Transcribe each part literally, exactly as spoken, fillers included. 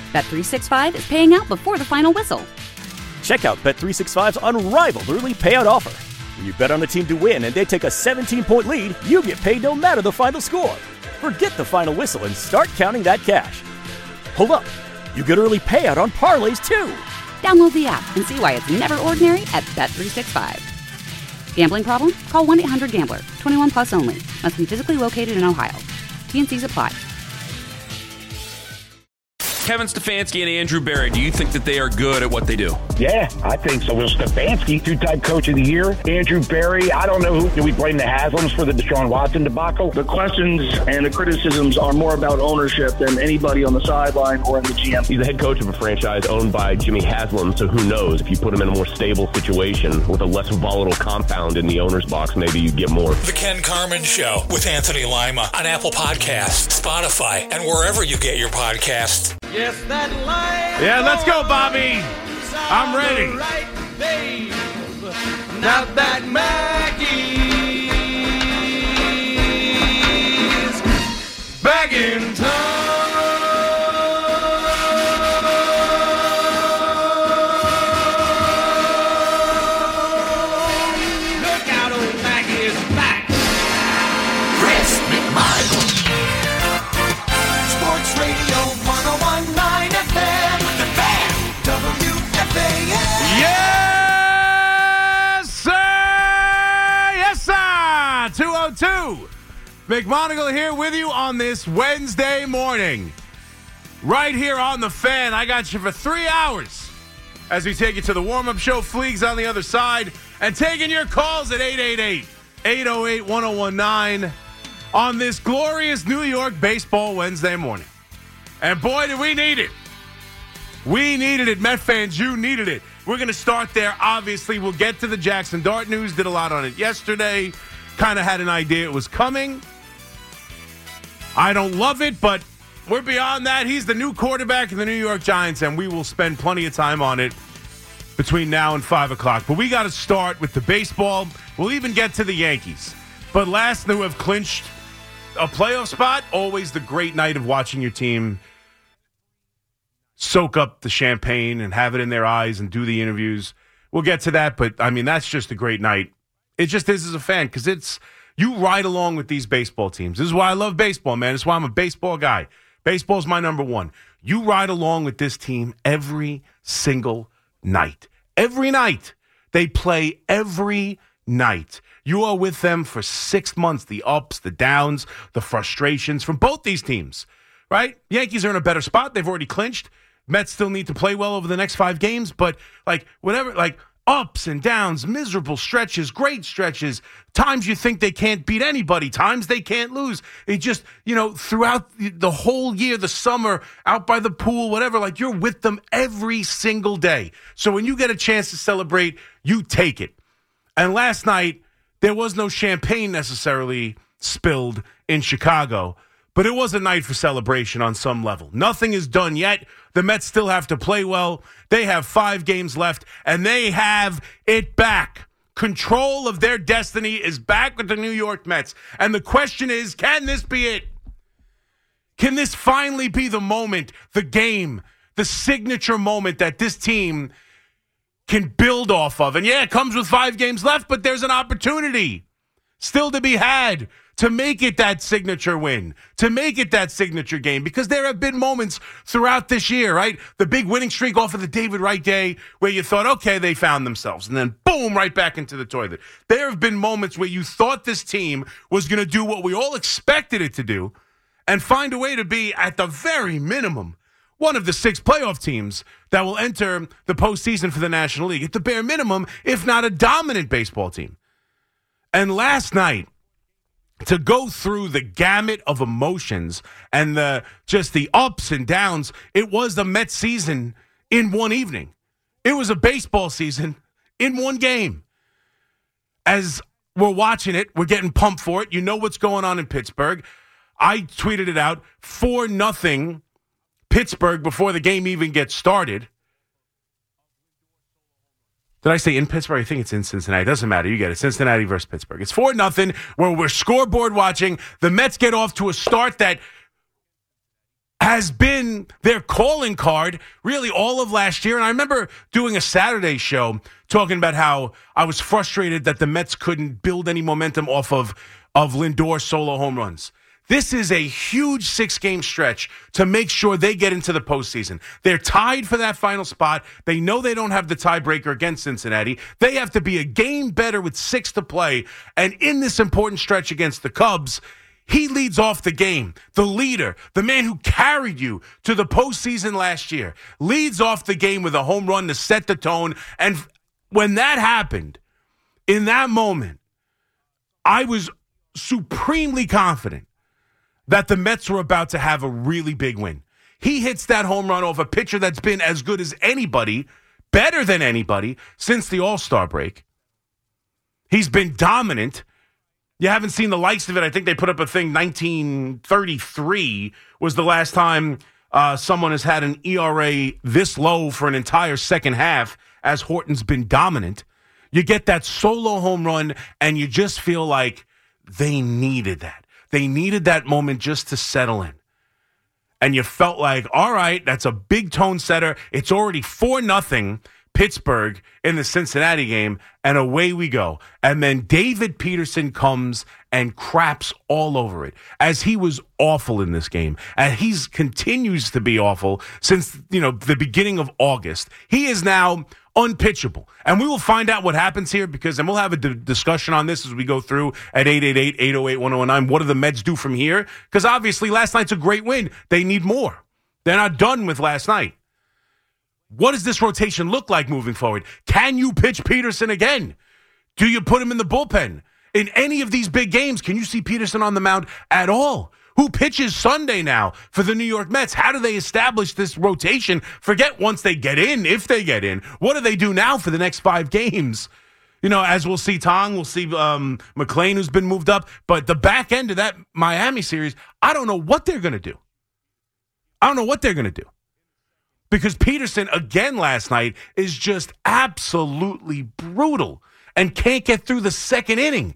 Bet three sixty-five is paying out before the final whistle. Check out Bet three sixty-five's unrivaled early payout offer. When you bet on a team to win and they take a seventeen-point lead, you get paid no matter the final score. Forget the final whistle and start counting that cash. Hold up. You get early payout on parlays, too. Download the app and see why it's never ordinary at Bet three sixty-five. Gambling problem? Call one eight hundred gambler. twenty-one plus only. Must be physically located in Ohio. T N Cs apply. Kevin Stefanski and Andrew Berry, do you think that they are good at what they do? Yeah, I think so. Well, Stefanski, two-time coach of the year. Andrew Berry, I don't know who. Do we blame the Haslams for the Deshaun Watson debacle? The questions and the criticisms are more about ownership than anybody on the sideline or in the G M. He's the head coach of a franchise owned by Jimmy Haslam, so who knows? If you put him in a more stable situation with a less volatile compound in the owner's box, maybe you get more. The Ken Carman Show with Anthony Lima on Apple Podcasts, Spotify, and wherever you get your podcasts. Yes, that line. Yeah, let's go, Bobby. I'm ready. Right, babe. Now that Maggie's back in town. Look out, old Maggie is back. Chris McMichael. Sports Radio one oh one point nine F M. The Fan. W F A N. Yes, sir. Yes, sir. two oh two. McMonagle here with you on this Wednesday morning. Right here on The Fan. I got you for three hours as we take you to the warm-up show. Fleegs on the other side. And taking your calls at eight eight eight, eight oh eight, one oh one nine on this glorious New York baseball Wednesday morning. And boy, did we need it. We needed it. Met fans, you needed it. We're going to start there. Obviously, we'll get to the Jackson Dart news. Did a lot on it yesterday. Kind of had an idea it was coming. I don't love it, but we're beyond that. He's the new quarterback of the New York Giants, and we will spend plenty of time on it between now and five o'clock. But we got to start with the baseball. We'll even get to the Yankees. But last who have clinched a playoff spot, always the great night of watching your team soak up the champagne and have it in their eyes and do the interviews. We'll get to that, but, I mean, that's just a great night. It just is as a fan because it's you ride along with these baseball teams. This is why I love baseball, man. This is why I'm a baseball guy. Baseball's my number one. You ride along with this team every single night. Every night. They play every night. You are with them for six months, the ups, the downs, the frustrations from both these teams, right? Yankees are in a better spot. They've already clinched. Mets still need to play well over the next five games, but like whatever, like ups and downs, miserable stretches, great stretches, times you think they can't beat anybody, times they can't lose. It just, you know, throughout the whole year, the summer, out by the pool, whatever, like you're with them every single day. So when you get a chance to celebrate, you take it. And last night, there was no champagne necessarily spilled in Chicago, but it was a night for celebration on some level. Nothing is done yet. The Mets still have to play well. They have five games left, and they have it back. Control of their destiny is back with the New York Mets. And the question is, can this be it? Can this finally be the moment, the game, the signature moment that this team can build off of? And yeah, it comes with five games left, but there's an opportunity still to be had to make it that signature win, to make it that signature game, because there have been moments throughout this year, right? The big winning streak off of the David Wright day where you thought, okay, they found themselves, and then boom, right back into the toilet. There have been moments where you thought this team was going to do what we all expected it to do and find a way to be, at the very minimum, one of the six playoff teams that will enter the postseason for the National League, at the bare minimum, if not a dominant baseball team. And last night, to go through the gamut of emotions and the just the ups and downs, it was the Mets season in one evening. It was a baseball season in one game. As we're watching it, we're getting pumped for it. You know what's going on in Pittsburgh. I tweeted it out, four nothing Pittsburgh before the game even gets started. Did I say in Pittsburgh? I think it's in Cincinnati. It doesn't matter. You get it. Cincinnati versus Pittsburgh. It's four nothing. 0 where we're scoreboard watching. The Mets get off to a start that has been their calling card really all of last year. And I remember doing a Saturday show talking about how I was frustrated that the Mets couldn't build any momentum off of, of Lindor's solo home runs. This is a huge six-game stretch to make sure they get into the postseason. They're tied for that final spot. They know they don't have the tiebreaker against Cincinnati. They have to be a game better with six to play. And in this important stretch against the Cubs, he leads off the game. The leader, the man who carried you to the postseason last year, leads off the game with a home run to set the tone. And when that happened, in that moment, I was supremely confident that the Mets were about to have a really big win. He hits that home run off a pitcher that's been as good as anybody, better than anybody, since the All-Star break. He's been dominant. You haven't seen the likes of it. I think they put up a thing, nineteen thirty-three was the last time uh, someone has had an E R A this low for an entire second half as Horton's been dominant. You get that solo home run, and you just feel like they needed that. They needed that moment just to settle in. And you felt like, all right, that's a big tone setter. It's already four nothing Pittsburgh in the Cincinnati game, and away we go. And then David Peterson comes and craps all over it, as he was awful in this game. And he continues to be awful since, you know, the beginning of August. He is now unpitchable. And we will find out what happens here, because, and we'll have a d- discussion on this as we go through at eight eight eight, eight oh eight, one oh nine. What do the Mets do from here? Because obviously last night's a great win. They need more. They're not done with last night. What does this rotation look like moving forward? Can you pitch Peterson again? Do you put him in the bullpen? In any of these big games, can you see Peterson on the mound at all? Who pitches Sunday now for the New York Mets? How do they establish this rotation? Forget once they get in, if they get in. What do they do now for the next five games? You know, as we'll see Tong, we'll see um, McClain, who's been moved up. But the back end of that Miami series, I don't know what they're going to do. I don't know what they're going to do. Because Peterson, again last night, is just absolutely brutal and can't get through the second inning.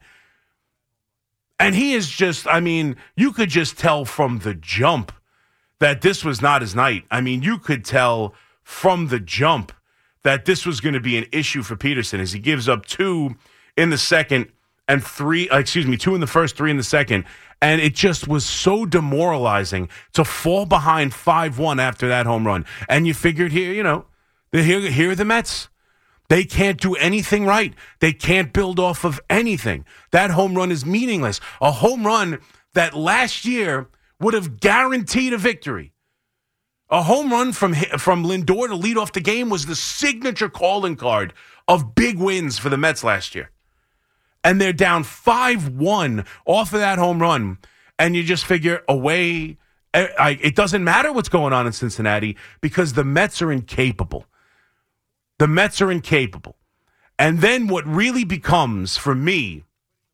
And he is just, I mean, you could just tell from the jump that this was not his night. I mean, you could tell from the jump that this was going to be an issue for Peterson as he gives up two in the second and three, excuse me, two in the first, three in the second. And it just was so demoralizing to fall behind five one after that home run. And you figured here, you know, here, here are the Mets. They can't do anything right. They can't build off of anything. That home run is meaningless. A home run that last year would have guaranteed a victory. A home run from from Lindor to lead off the game was the signature calling card of big wins for the Mets last year. And they're down five one off of that home run. And you just figure, away, it doesn't matter what's going on in Cincinnati because the Mets are incapable. The Mets are incapable. And then what really becomes, for me,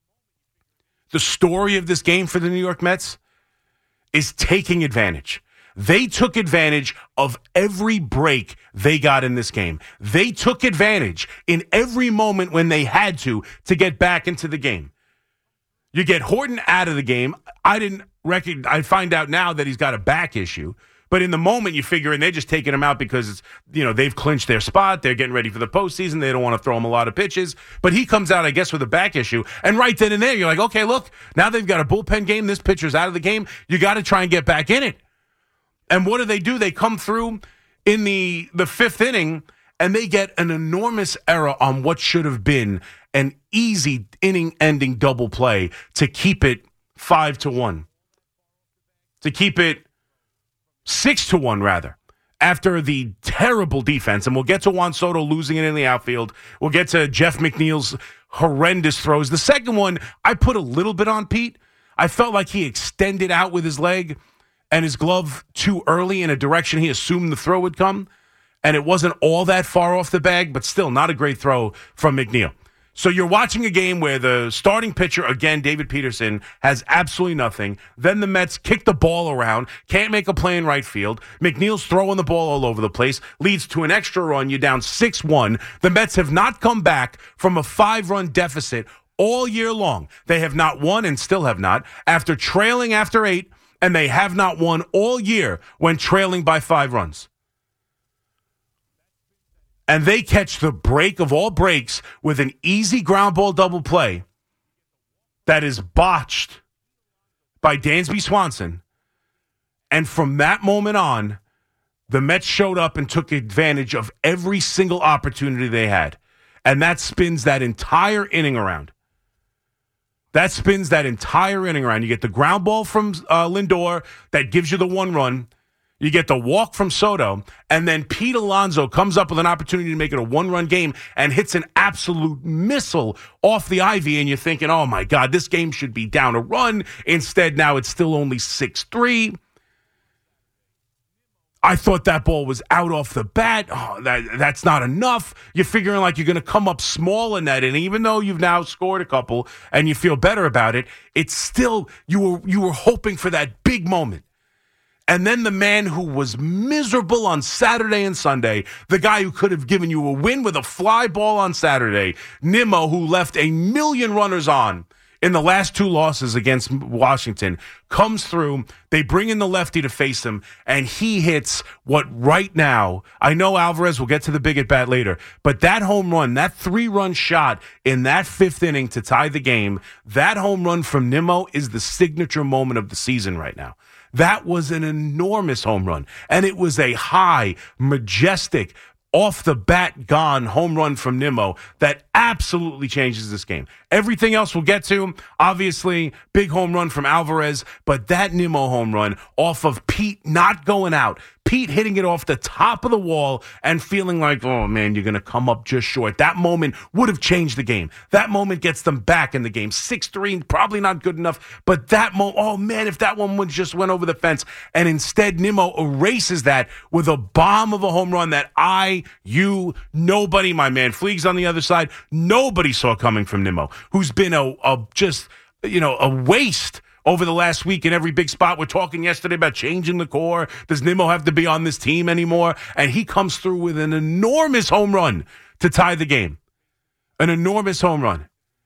the story of this game for the New York Mets is taking advantage. They took advantage of every break they got in this game. They took advantage in every moment when they had to to get back into the game. You get Horton out of the game. I didn't recognize, I find out now that he's got a back issue. But in the moment, you figure, and they're just taking him out because it's, you know, they've clinched their spot. They're getting ready for the postseason. They don't want to throw him a lot of pitches. But he comes out, I guess, with a back issue. And right then and there, you're like, okay, look, now they've got a bullpen game. This pitcher's out of the game. You got to try and get back in it. And what do they do? They come through in the, the fifth inning, and they get an enormous error on what should have been an easy inning-ending double play to keep it five to one. To keep it Six to one, rather, after the terrible defense. And we'll get to Juan Soto losing it in the outfield. We'll get to Jeff McNeil's horrendous throws. The second one, I put a little bit on Pete. I felt like he extended out with his leg and his glove too early in a direction he assumed the throw would come. And it wasn't all that far off the bag, but still not a great throw from McNeil. So you're watching a game where the starting pitcher, again, David Peterson, has absolutely nothing. Then the Mets kick the ball around, can't make a play in right field. McNeil's throwing the ball all over the place, leads to an extra run. You're down six one. The Mets have not come back from a five-run deficit all year long. They have not won and still have not. After trailing after eight and they have not won all year when trailing by five runs. And they catch the break of all breaks with an easy ground ball double play that is botched by Dansby Swanson. And from that moment on, the Mets showed up and took advantage of every single opportunity they had. And that spins that entire inning around. That spins that entire inning around. You get the ground ball from uh, Lindor that gives you the one run. You get the walk from Soto, and then Pete Alonso comes up with an opportunity to make it a one-run game and hits an absolute missile off the ivy, and you're thinking, oh, my God, this game should be down a run. Instead, now it's still only six three. I thought that ball was out off the bat. Oh, that, that's not enough. You're figuring like you're going to come up small in that inning, even though you've now scored a couple and you feel better about it. It's still, you were you were hoping for that big moment. And then the man who was miserable on Saturday and Sunday, the guy who could have given you a win with a fly ball on Saturday, Nimmo, who left a million runners on in the last two losses against Washington, comes through. They bring in the lefty to face him, and he hits what right now, I know Alvarez will get to the big at bat later, but that home run, that three-run shot in that fifth inning to tie the game, that home run from Nimmo is the signature moment of the season right now. That was an enormous home run, and it was a high, majestic, off-the-bat gone home run from Nimmo that absolutely changes this game. Everything else we'll get to, obviously, big home run from Alvarez, but that Nimmo home run off of Pete not going out, Pete hitting it off the top of the wall and feeling like, oh, man, you're going to come up just short. That moment would have changed the game. That moment gets them back in the game. six three, probably not good enough, but that moment, oh, man, if that one would just went over the fence. And instead, Nimmo erases that with a bomb of a home run that I, you, nobody, my man, Fleegs on the other side, nobody saw coming from Nimmo, who's been a, a just, you know, a waste over the last week in every big spot. We're talking yesterday about changing the core. Does Nimmo have to be on this team anymore? And he comes through with an enormous home run to tie the game. An enormous home run.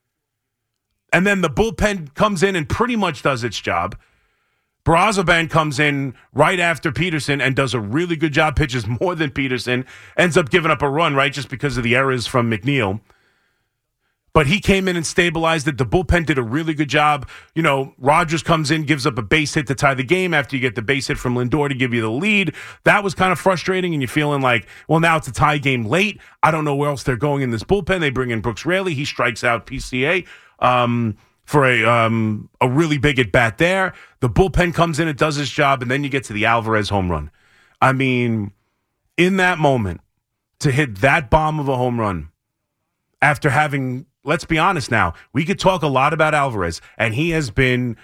And then the bullpen comes in and pretty much does its job. Brazoban comes in right after Peterson and does a really good job, pitches more than Peterson, ends up giving up a run, right, just because of the errors from McNeil. But he came in and stabilized it. The bullpen did a really good job. You know, Rogers comes in, gives up a base hit to tie the game after you get the base hit from Lindor to give you the lead. That was kind of frustrating, and you're feeling like, well, now it's a tie game late. I don't know where else they're going in this bullpen. They bring in Brooks Raley. He strikes out P C A um, for a um, a really big at-bat there. The bullpen comes in, it does its job, and then you get to the Alvarez home run. I mean, in that moment, to hit that bomb of a home run after having... Let's be honest now. We could talk a lot about Alvarez, and he has been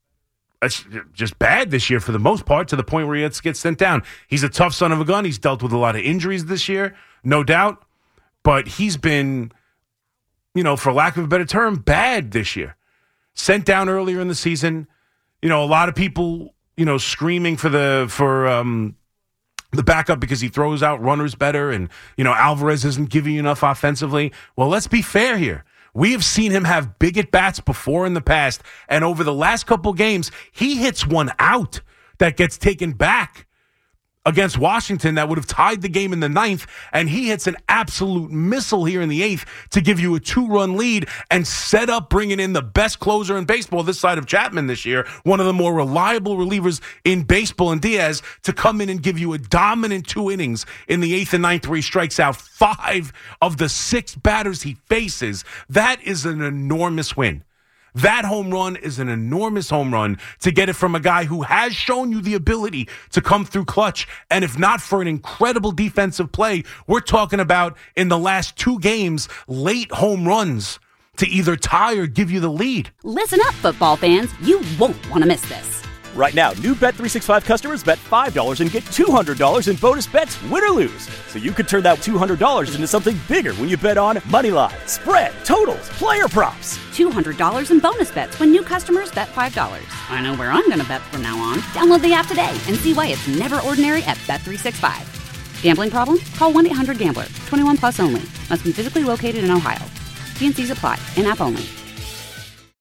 just bad this year for the most part, to the point where he gets sent down. He's a tough son of a gun. He's dealt with a lot of injuries this year, no doubt. But he's been, you know, for lack of a better term, bad this year. Sent down earlier in the season. You know, a lot of people, you know, screaming for the for um, the backup because he throws out runners better, and, you know, Alvarez isn't giving you enough offensively. Well, let's be fair here. We have seen him have big at-bats before in the past, and over the last couple games, he hits one out that gets taken back against Washington that would have tied the game in the ninth, and he hits an absolute missile here in the eighth to give you a two-run lead and set up bringing in the best closer in baseball this side of Chapman this year, one of the more reliable relievers in baseball, in Diaz, to come in and give you a dominant two innings in the eighth and ninth where he strikes out five of the six batters he faces. That is an enormous win. That home run is an enormous home run to get it from a guy who has shown you the ability to come through clutch. And if not for an incredible defensive play, we're talking about in the last two games, late home runs to either tie or give you the lead. Listen up, football fans. You won't want to miss this. Right now, new Bet three sixty-five customers bet five dollars and get two hundred dollars in bonus bets, win or lose. So you could turn that two hundred dollars into something bigger when you bet on money line, spread, totals, player props. two hundred dollars in bonus bets when new customers bet five dollars. I know where I'm going to bet from now on. Download the app today and see why it's never ordinary at Bet three sixty-five. Gambling problem? Call one eight hundred gambler. twenty-one plus only. Must be physically located in Ohio. T and C's apply. In-app only.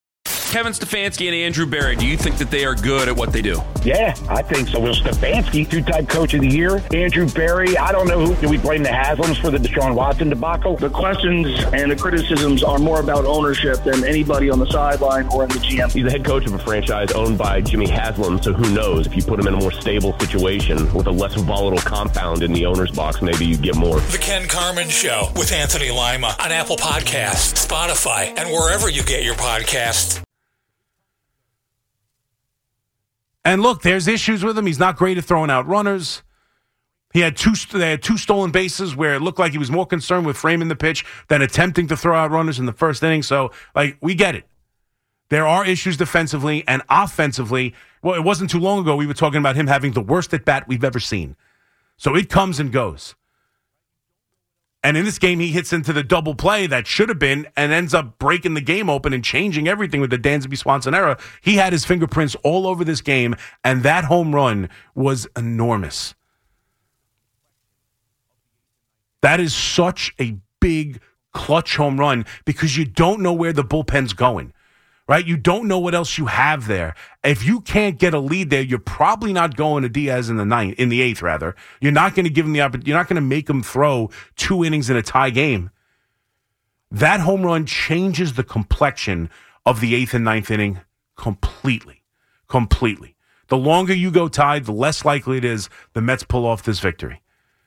Kevin Stefanski and Andrew Berry, do you think that they are good at what they do? Yeah, I think so. Will Stefanski, two-time coach of the year. Andrew Berry, I don't know who. Do we blame the Haslams for the Deshaun Watson debacle? The questions and the criticisms are more about ownership than anybody on the sideline or in the G M. He's the head coach of a franchise owned by Jimmy Haslam, so who knows? If you put him in a more stable situation with a less volatile compound in the owner's box, maybe you get more. The Ken Carman Show with Anthony Lima on Apple Podcasts, Spotify, and wherever you get your podcasts. And look, there's issues with him. He's not great at throwing out runners. He had two they had two stolen bases where it looked like he was more concerned with framing the pitch than attempting to throw out runners in the first inning. So, like, we get it. There are issues defensively and offensively. Well, it wasn't too long ago we were talking about him having the worst at-bat we've ever seen. So it comes and goes. And in this game, he hits into the double play that should have been and ends up breaking the game open and changing everything with the Dansby Swanson era. He had his fingerprints all over this game, and that home run was enormous. That is such a big clutch home run because you don't know where the bullpen's going, right? You don't know what else you have there. If you can't get a lead there, you're probably not going to Diaz in the ninth, in the eighth rather. You're not going to give him the opportunity. You're not going to make him throw two innings in a tie game. That home run changes the complexion of the eighth and ninth inning completely, completely. The longer you go tied, the less likely it is the Mets pull off this victory.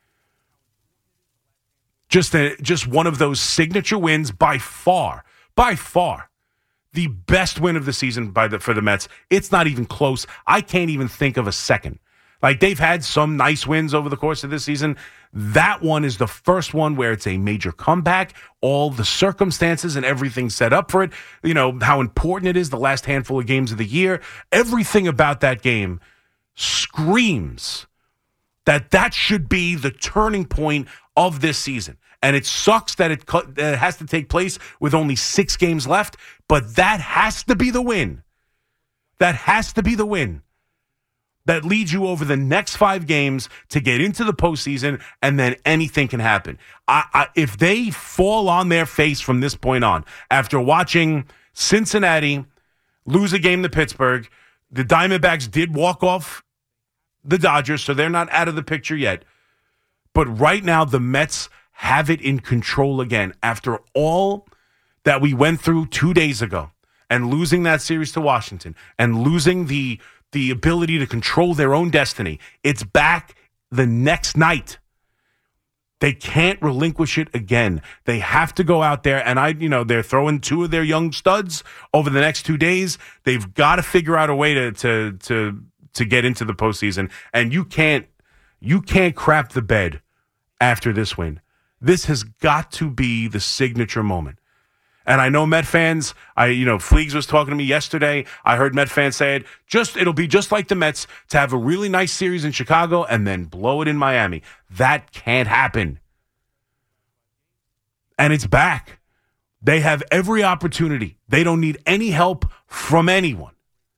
Just a, just one of those signature wins by far, by far, the best win of the season by the for the Mets. It's not even close. I can't even think of a second. Like, they've had some nice wins over the course of this season. That one is the first one where it's a major comeback. All the circumstances and everything set up for it. You know, how important it is the last handful of games of the year. Everything about that game screams that that should be the turning point of this season. And it sucks that it, that it has to take place with only six games left, but that has to be the win. That has to be the win that leads you over the next five games to get into the postseason, and then anything can happen. I, I, if they fall on their face from this point on, after watching Cincinnati lose a game to Pittsburgh, the Diamondbacks did walk off the Dodgers, so they're not out of the picture yet. But right now, the Mets have it in control again after all that we went through two days ago and losing that series to Washington and losing the the ability to control their own destiny. It's back the next night. They can't relinquish it again. They have to go out there, and I, you know, they're throwing two of their young studs over the next two days. They've got to figure out a way to to to to get into the postseason, and you can't you can't crap the bed after this win. This has got to be the signature moment. And I know Met fans, I you know, Fleegs was talking to me yesterday. I heard Met fans say it. Just it'll be just like the Mets to have a really nice series in Chicago and then blow it in Miami. That can't happen. And it's back. They have every opportunity. They don't need any help from anyone.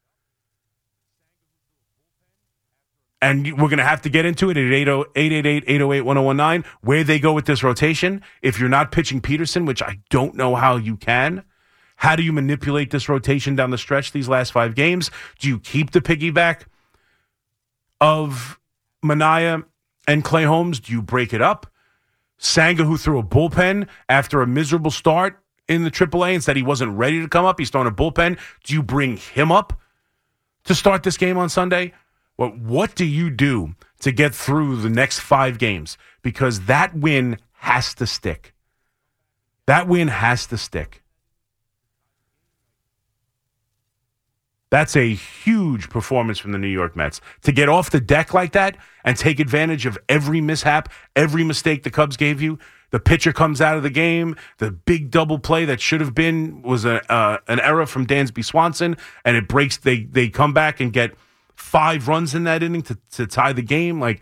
And we're going to have to get into it at eight eight eight, eight oh eight, one oh one nine, where they go with this rotation. If you're not pitching Peterson, which I don't know how you can, how do you manipulate this rotation down the stretch these last five games? Do you keep the piggyback of Manaea and Clay Holmes? Do you break it up? Senga, who threw a bullpen after a miserable start in the triple A and said he wasn't ready to come up. He's throwing a bullpen. Do you bring him up to start this game on Sunday? Well, what do you do to get through the next five games? Because that win has to stick. That win has to stick. That's a huge performance from the New York Mets. To get off the deck like that and take advantage of every mishap, every mistake the Cubs gave you. The pitcher comes out of the game. The big double play that should have been was a, uh, an error from Dansby Swanson, and it breaks. They they come back and get five runs in that inning to, to tie the game. Like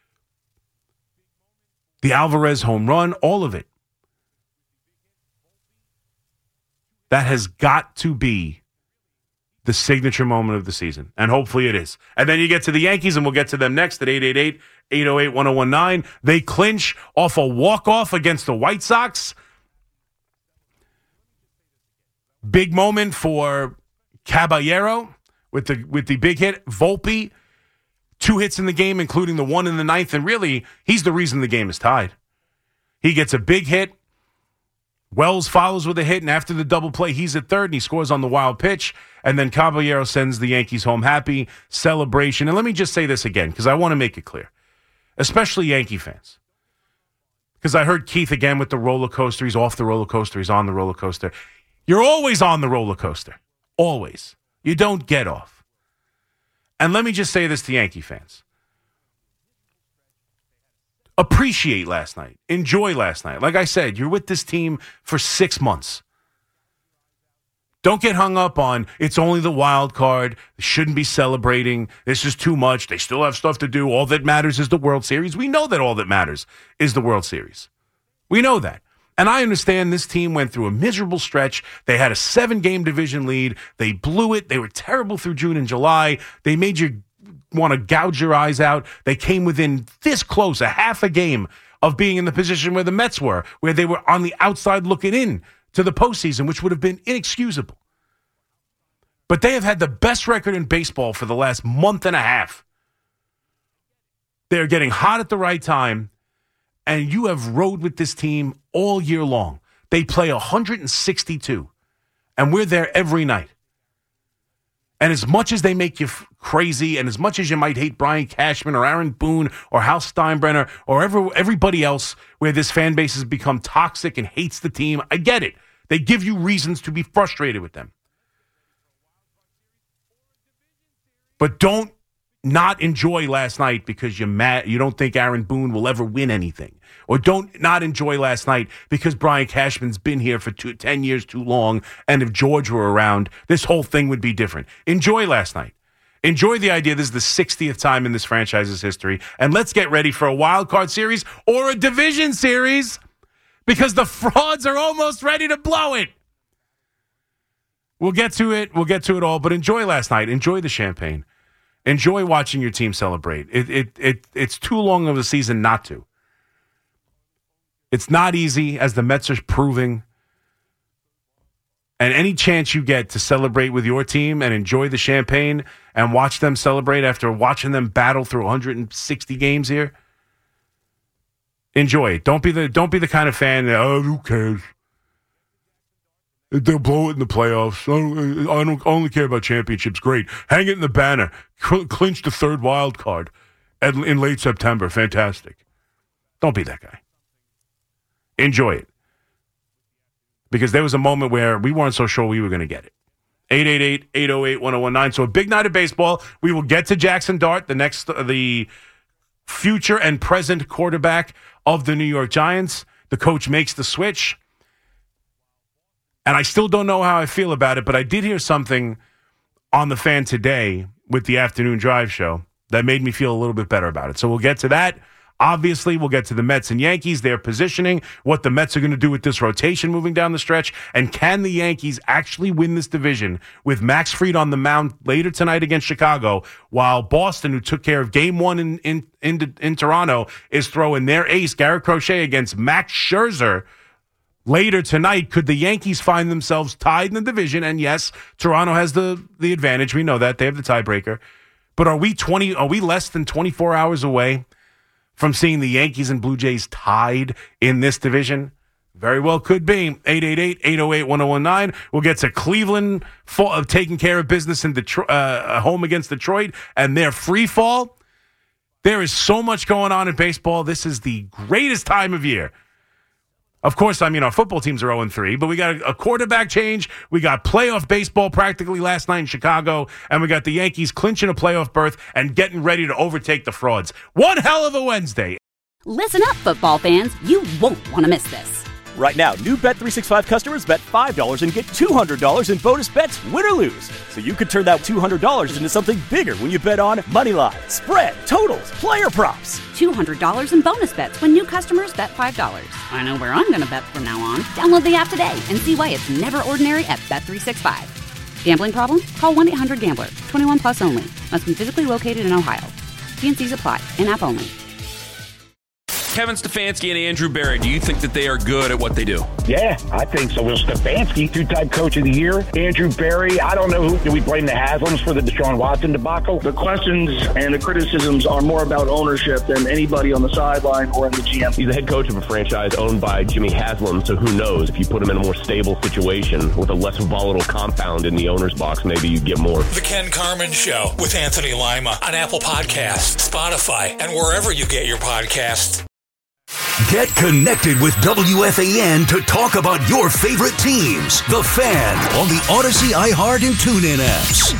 the Alvarez home run, all of it. That has got to be the signature moment of the season. And hopefully it is. And then you get to the Yankees, and we'll get to them next at eight eight eight, eight oh eight, one oh one nine. They clinch off a walk-off against the White Sox. Big moment for Caballero with the with the big hit. Volpe, two hits in the game, including the one in the ninth. And really, he's the reason the game is tied. He gets a big hit. Wells follows with a hit, and after the double play, he's at third, and he scores on the wild pitch. And then Caballero sends the Yankees home happy. Celebration. And let me just say this again, because I want to make it clear, especially Yankee fans. Because I heard Keith again with the roller coaster. He's off the roller coaster. He's on the roller coaster. You're always on the roller coaster. Always. You don't get off. And let me just say this to Yankee fans. Appreciate last night. Enjoy last night. Like I said, you're with this team for six months. Don't get hung up on it's only the wild card. They shouldn't be celebrating. This is too much. They still have stuff to do. All that matters is the World Series. We know that all that matters is the World Series. We know that. And I understand this team went through a miserable stretch. They had a seven-game division lead. They blew it. They were terrible through June and July. They made you want to gouge your eyes out. They came within this close, a half a game, of being in the position where the Mets were, where they were on the outside looking in to the postseason, which would have been inexcusable. But they have had the best record in baseball for the last month and a half. They're getting hot at the right time, and you have rode with this team all year long. They play one hundred sixty-two, and we're there every night. And as much as they make you f- crazy, and as much as you might hate Brian Cashman or Aaron Boone or Hal Steinbrenner or ever, everybody else where this fan base has become toxic and hates the team, I get it. They give you reasons to be frustrated with them. But don't not enjoy last night because you're mad. You don't think Aaron Boone will ever win anything. Or don't not enjoy last night because Brian Cashman's been here for two, ten years too long, and if George were around, this whole thing would be different. Enjoy last night. Enjoy the idea this is the sixtieth time in this franchise's history, and let's get ready for a wild card series or a division series because the frauds are almost ready to blow it. We'll get to it. We'll get to it all, but enjoy last night. Enjoy the champagne. Enjoy watching your team celebrate. It, it, it, it's too long of a season not to. It's not easy, as the Mets are proving. And any chance you get to celebrate with your team and enjoy the champagne and watch them celebrate after watching them battle through one hundred sixty games here, enjoy it. Don't be the don't be the kind of fan that, oh, who cares? They'll blow it in the playoffs. I don't, I don't I only care about championships. Great. Hang it in the banner. Cl- clinch the third wild card at, in late September. Fantastic. Don't be that guy. Enjoy it. Because there was a moment where we weren't so sure we were going to get it. eight eight eight, eight oh eight, one oh one nine. So a big night of baseball. We will get to Jackson Dart, the next, uh, the future and present quarterback of the New York Giants. The coach makes the switch. And I still don't know how I feel about it, but I did hear something on the Fan today with the afternoon drive show that made me feel a little bit better about it. So we'll get to that. Obviously, we'll get to the Mets and Yankees, their positioning, what the Mets are going to do with this rotation moving down the stretch, and can the Yankees actually win this division with Max Fried on the mound later tonight against Chicago, while Boston, who took care of game one in, in, in, in Toronto, is throwing their ace, Garrett Crochet, against Max Scherzer later tonight. Could the Yankees find themselves tied in the division? And yes, Toronto has the, the advantage. We know that. They have the tiebreaker. But are we twenty? Are we less than twenty-four hours away from seeing the Yankees and Blue Jays tied in this division? Very well could be. eight eight eight, eight oh eight, one oh one nine. We'll get to Cleveland for, taking care of business in Detroit, uh, home against Detroit, and their free fall. There is so much going on in baseball. This is the greatest time of year. Of course, I mean, our football teams are oh and three, but we got a quarterback change. We got playoff baseball practically last night in Chicago, and we got the Yankees clinching a playoff berth and getting ready to overtake the frauds. One hell of a Wednesday. Listen up, football fans. You won't want to miss this. Right now, new Bet three sixty-five customers bet five dollars and get two hundred dollars in bonus bets, win or lose. So you could turn that two hundred dollars into something bigger when you bet on money line, spread, totals, player props. two hundred dollars in bonus bets when new customers bet five dollars. I know where I'm going to bet from now on. Download the app today and see why it's never ordinary at Bet three sixty-five. Gambling problem? Call one eight hundred gambler. twenty-one plus only. Must be physically located in Ohio. T and C's apply. In-app only. Kevin Stefanski and Andrew Berry, do you think that they are good at what they do? Yeah, I think so. Will Stefanski, two-time coach of the year. Andrew Berry, I don't know who. Do we blame the Haslams for the Deshaun Watson debacle? The questions and the criticisms are more about ownership than anybody on the sideline or in the G M. He's the head coach of a franchise owned by Jimmy Haslam, so who knows? If you put him in a more stable situation with a less volatile compound in the owner's box, maybe you get more. The Ken Carman Show with Anthony Lima on Apple Podcasts, Spotify, and wherever you get your podcasts. Get connected with W F A N to talk about your favorite teams. The Fan on the Odyssey, iHeart, and TuneIn apps.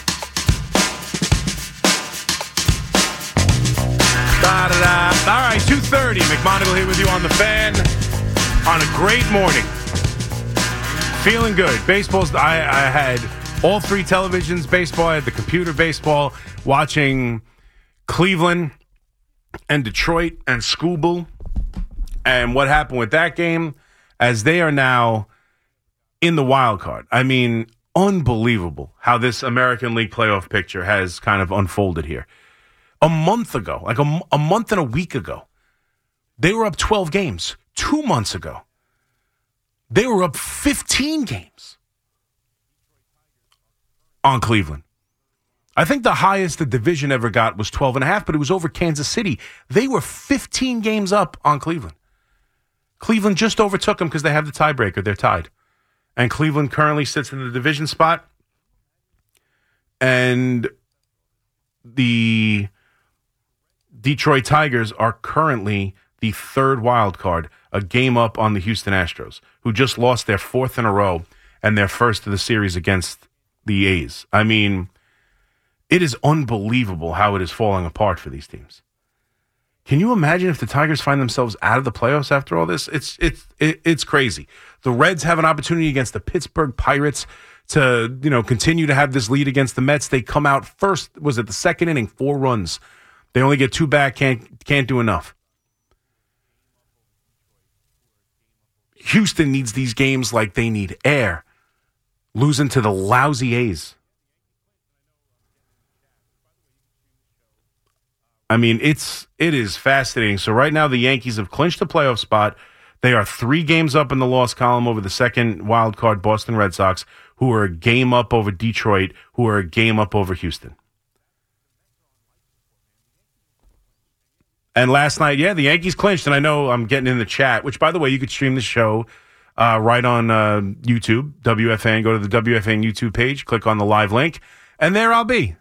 Da-da-da. All right, two thirty. McMonagle here with you on The Fan on a great morning. Feeling good. Baseball's, I, I had all three televisions baseball. I had the computer baseball, watching Cleveland and Detroit and Scooble. And what happened with that game, as they are now in the wild card. I mean, unbelievable how this American League playoff picture has kind of unfolded here. A month ago, like a, a month and a week ago, they were up twelve games. Two months ago, they were up fifteen games on Cleveland. I think the highest the division ever got was twelve and a half, but it was over Kansas City. They were fifteen games up on Cleveland. Cleveland just overtook them because they have the tiebreaker. They're tied. And Cleveland currently sits in the division spot. And the Detroit Tigers are currently the third wild card, a game up on the Houston Astros, who just lost their fourth in a row and their first of the series against the A's. I mean, it is unbelievable how it is falling apart for these teams. Can you imagine if the Tigers find themselves out of the playoffs after all this? It's it's it's crazy. The Reds have an opportunity against the Pittsburgh Pirates to, you know, continue to have this lead against the Mets. They come out first, was it the second inning, four runs. They only get two back, can't can't do enough. Houston needs these games like they need air. Losing to the lousy A's. I mean, it's it is fascinating. So right now the Yankees have clinched the playoff spot. They are three games up in the loss column over the second wild card Boston Red Sox, who are a game up over Detroit, who are a game up over Houston. And last night, yeah, the Yankees clinched. And I know I'm getting in the chat, which, by the way, you could stream the show uh, right on uh, YouTube, W F A N. Go to the W F A N YouTube page, click on the live link, and there I'll be.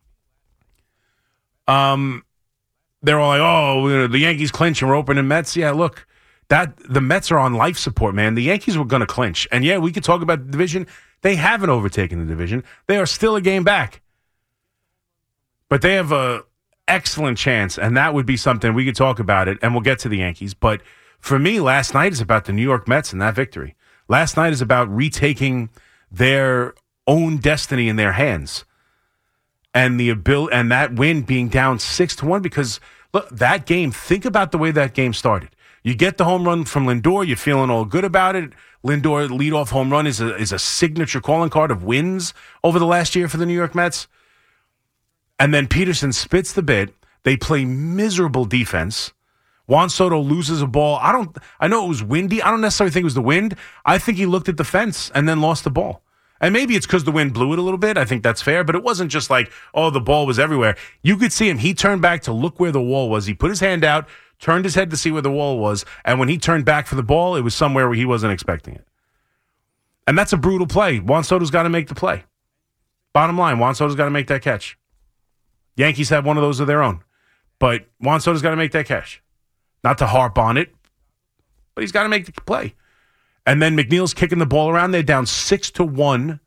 Um, they're all like, oh, you know, the Yankees clinch and we're opening Mets. Yeah, look, that the Mets are on life support, man. The Yankees were going to clinch. And, yeah, we could talk about the division. They haven't overtaken the division. They are still a game back. But they have a excellent chance, and that would be something we could talk about it, and we'll get to the Yankees. But for me, last night is about the New York Mets and that victory. Last night is about retaking their own destiny in their hands, and the abil- and that win being down six to one. Because look, that game. Think about the way that game started. You get the home run from Lindor. You're feeling all good about it. Lindor leadoff home run is a is a signature calling card of wins over the last year for the New York Mets. And then Peterson spits the bit. They play miserable defense. Juan Soto loses a ball. I don't. I know it was windy. I don't necessarily think it was the wind. I think he looked at the fence and then lost the ball. And maybe it's because the wind blew it a little bit. I think that's fair. But it wasn't just like, oh, the ball was everywhere. You could see him. He turned back to look where the wall was. He put his hand out, turned his head to see where the wall was. And when he turned back for the ball, it was somewhere where he wasn't expecting it. And that's a brutal play. Juan Soto's got to make the play. Bottom line, Juan Soto's got to make that catch. Yankees have one of those of their own. But Juan Soto's got to make that catch. Not to harp on it, but he's got to make the play. And then McNeil's kicking the ball around. They're down six to one.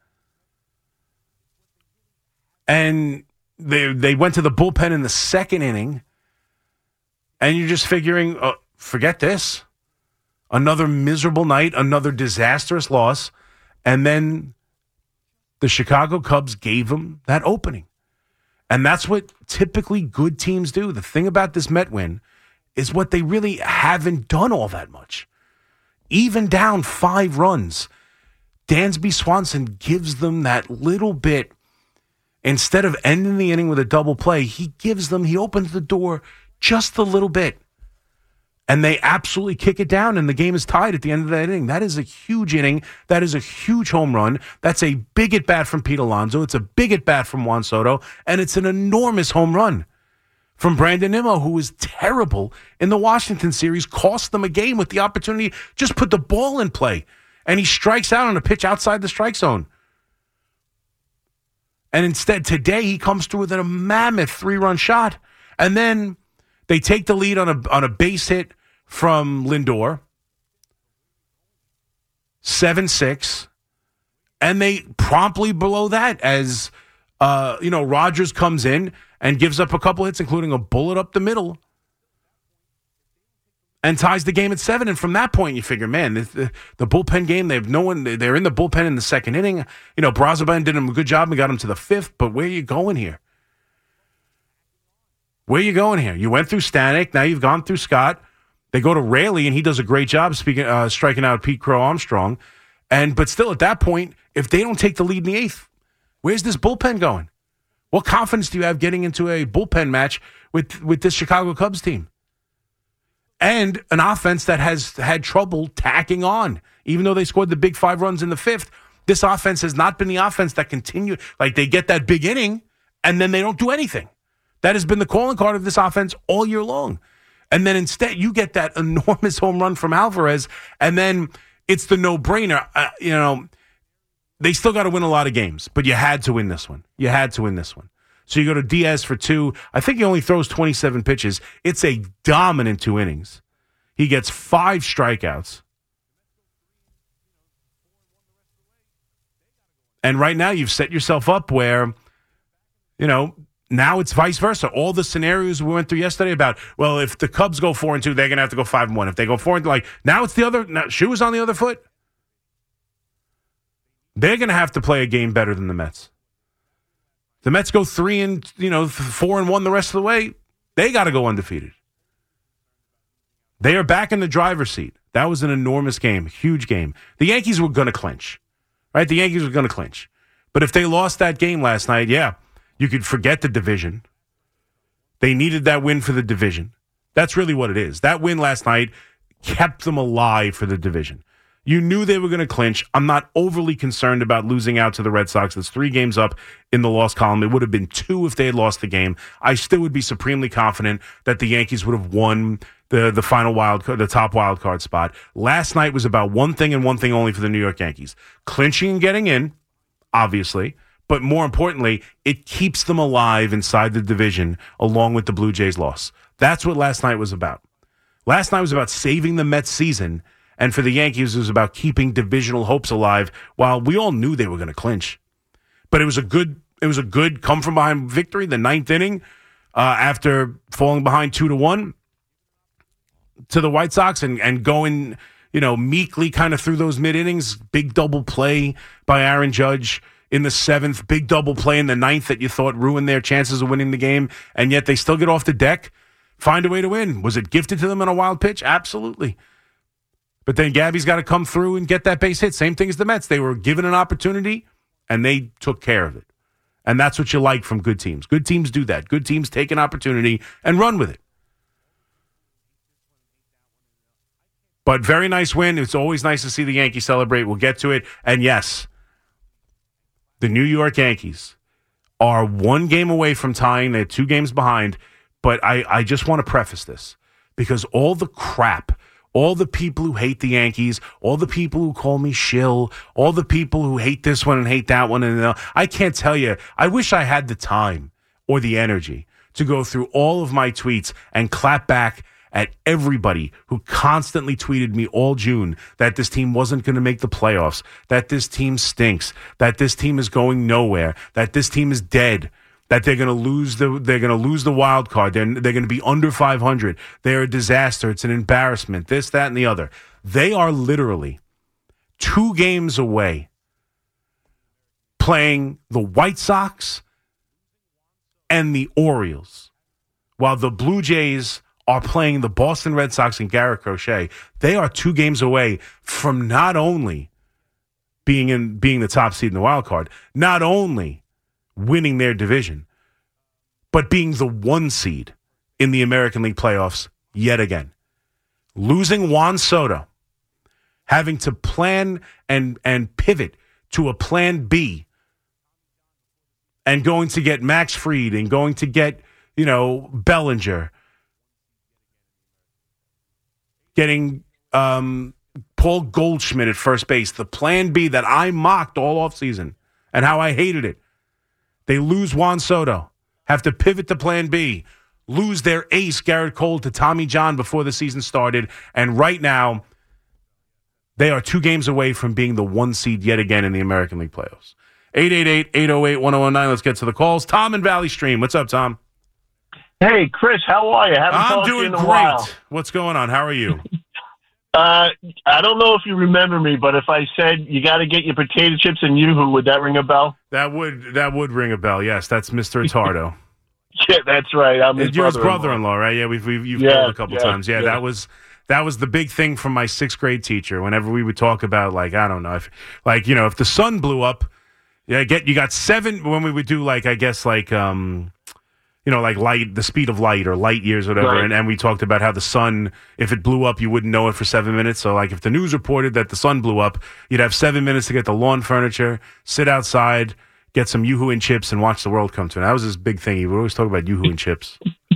And they they went to the bullpen in the second inning. And you're just figuring, uh, forget this. Another miserable night, another disastrous loss. And then the Chicago Cubs gave them that opening. And that's what typically good teams do. The thing about this Met win is what they really haven't done all that much. Even down five runs, Dansby Swanson gives them that little bit. Instead of ending the inning with a double play, he gives them, he opens the door just a little bit. and they absolutely kick it down, and the game is tied at the end of that inning. That is a huge inning. That is a huge home run. That's a big at-bat from Pete Alonso. It's a big at-bat from Juan Soto, and it's an enormous home run from Brandon Nimmo, who was terrible in the Washington series, cost them a game with the opportunity, just put the ball in play, and he strikes out on a pitch outside the strike zone. And instead, today, he comes through with a mammoth three-run shot, and then they take the lead on a on a base hit from Lindor, seven six, and they promptly blow that as, uh, you know, Rogers comes in and gives up a couple hits, including a bullet up the middle, and ties the game at seven. And from that point, you figure, man, the, the, the bullpen game, they have no one. They're in the bullpen in the second inning. You know, Brazoban did him a good job and got him to the fifth, but where are you going here? Where are you going here? You went through Stanek. Now you've gone through Scott. They go to Raley, and he does a great job speaking, uh, striking out Pete Crow Armstrong. And but still, at that point, if they don't take the lead in the eighth, where's this bullpen going? What confidence do you have getting into a bullpen match with, with this Chicago Cubs team? And an offense that has had trouble tacking on. Even though they scored the big five runs in the fifth, this offense has not been the offense that continue. Like, they get that big inning, and then they don't do anything. That has been the calling card of this offense all year long. And then instead, you get that enormous home run from Alvarez, and then it's the no-brainer. Uh, you know, they still got to win a lot of games, but you had to win this one. You had to win this one. So you go to Diaz for two. I think he only throws twenty-seven pitches. It's a dominant two innings. He gets five strikeouts. And right now you've set yourself up where, you know, now it's vice versa. All the scenarios we went through yesterday about, well, if the Cubs go four and two, they're going to have to go five and one. If they go four and like, now it's the other, now shoe is on the other foot. They're going to have to play a game better than the Mets. The Mets go three and, you know, four and one the rest of the way. They got to go undefeated. They are back in the driver's seat. That was an enormous game, huge game. The Yankees were going to clinch, right? The Yankees were going to clinch. But if they lost that game last night, yeah, you could forget the division. They needed that win for the division. That's really what it is. That win last night kept them alive for the division. You knew they were going to clinch. I'm not overly concerned about losing out to the Red Sox. There's three games up in the loss column. It would have been two if they had lost the game. I still would be supremely confident that the Yankees would have won the, the final wild card, the top wild card spot. Last night was about one thing and one thing only for the New York Yankees. Clinching and getting in, obviously, but more importantly, it keeps them alive inside the division along with the Blue Jays loss. That's what last night was about. Last night was about saving the Mets season. And for the Yankees, it was about keeping divisional hopes alive while we all knew they were going to clinch. But it was a good it was a good come-from-behind victory, the ninth inning, uh, after falling behind two to one to the White Sox and, and going, you know, meekly kind of through those mid-innings. Big double play by Aaron Judge in the seventh. Big double play in the ninth that you thought ruined their chances of winning the game. And yet they still get off the deck, find a way to win. Was it gifted to them on a wild pitch? Absolutely. But then Gabby's got to come through and get that base hit. Same thing as the Mets. They were given an opportunity, and they took care of it. And that's what you like from good teams. Good teams do that. Good teams take an opportunity and run with it. But very nice win. It's always nice to see the Yankees celebrate. We'll get to it. And yes, the New York Yankees are one game away from tying. They're two games behind. But I, I just want to preface this because all the crap, all the people who hate the Yankees, all the people who call me shill, all the people who hate this one and hate that one, and uh, I can't tell you, I wish I had the time or the energy to go through all of my tweets and clap back at everybody who constantly tweeted me all June that this team wasn't going to make the playoffs, that this team stinks, that this team is going nowhere, that this team is dead, that they're going to lose the they're going to lose the wild card. They're they're going to be under five hundred. They're a disaster. It's an embarrassment. This, that, and the other. They are literally two games away playing the White Sox and the Orioles, while the Blue Jays are playing the Boston Red Sox and Garrett Crochet. They are two games away from not only being in being the top seed in the wild card, not only winning their division, but being the one seed in the American League playoffs yet again. losing Juan Soto, having to plan and and pivot to a plan B, and going to get Max Fried and going to get, you know, Bellinger, getting um, Paul Goldschmidt at first base, the plan B that I mocked all offseason and how I hated it. They lose Juan Soto, have to pivot to plan B, lose their ace, Garrett Cole, to Tommy John before the season started, and right now they are two games away from being the one seed yet again in the American League playoffs. eight eight eight, eight oh eight, one oh one nine. Let's get to the calls. Tom in Valley Stream. What's up, Tom? Hey, Chris, how are you? Haven't I'm talked to doing you in a great. while. What's going on? How are you? uh, I don't know if you remember me, but if I said you got to get your potato chips and Yoo-hoo, would that ring a bell? That would that would ring a bell. Yes, that's Mister Tardo. Yeah, that's right. I'm his You're his brother-in-law. brother-in-law, right? Yeah, we've, we've you've Yeah, called a couple yeah, times. Yeah, yeah. that was that was the big thing from my sixth grade teacher. Whenever we would talk about, like, I don't know, if like you know, if the sun blew up, yeah, get you got seven when we would do like I guess like um, you know, like light, the speed of light or light years, whatever. Right. And and we talked about how the sun, if it blew up, you wouldn't know it for seven minutes. So like if the news reported that the sun blew up, you'd have seven minutes to get the lawn furniture, sit outside, get some Yoo-hoo and chips, and watch the world come to an end. That was his big thing. He would always talk about Yoo-hoo and chips.